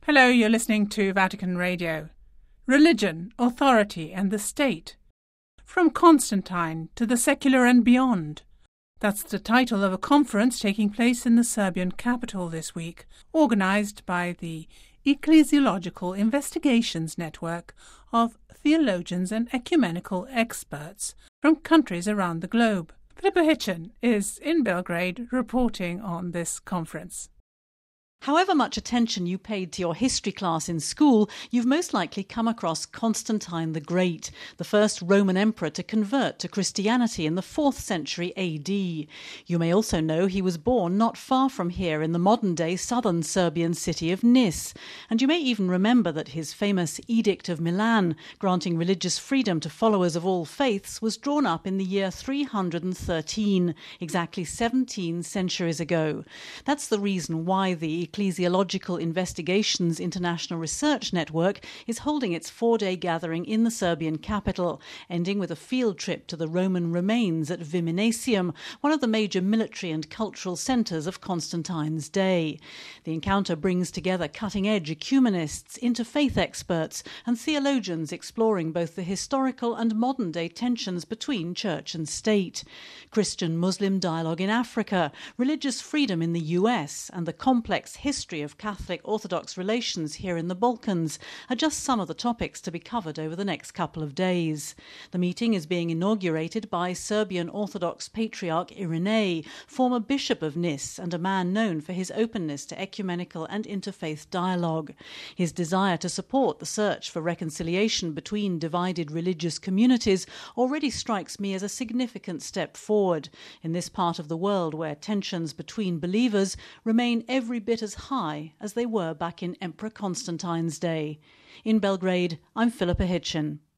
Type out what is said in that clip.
Hello, you're listening to Vatican Radio. Religion, Authority and the State. From Constantine to the Secular and Beyond. That's the title of a conference taking place in the Serbian capital this week, organised by the Ecclesiological Investigations Network of theologians and ecumenical experts from countries around the globe. Philippa Hitchen is in Belgrade reporting on this conference. However much attention you paid to your history class in school, you've most likely come across Constantine the Great, the first Roman emperor to convert to Christianity in the 4th century AD. You may also know he was born not far from here in the modern-day southern Serbian city of Nis, and you may even remember that his famous Edict of Milan, granting religious freedom to followers of all faiths, was drawn up in the year 313, exactly 17 centuries ago. That's the reason why the Ecclesiological Investigations International Research Network is holding its 4-day gathering in the Serbian capital, ending with a field trip to the Roman remains at Viminacium, one of the major military and cultural centres of Constantine's day. The encounter brings together cutting-edge ecumenists, interfaith experts and theologians exploring both the historical and modern-day tensions between church and state, Christian-Muslim dialogue in Africa, religious freedom in the US and the complex history of Catholic-Orthodox relations here in the Balkans are just some of the topics to be covered over the next couple of days. The meeting is being inaugurated by Serbian Orthodox Patriarch Irinei, former Bishop of Nis and a man known for his openness to ecumenical and interfaith dialogue. His desire to support the search for reconciliation between divided religious communities already strikes me as a significant step forward in this part of the world where tensions between believers remain every bit as high as they were back in Emperor Constantine's day. In Belgrade, I'm Philippa Hitchen.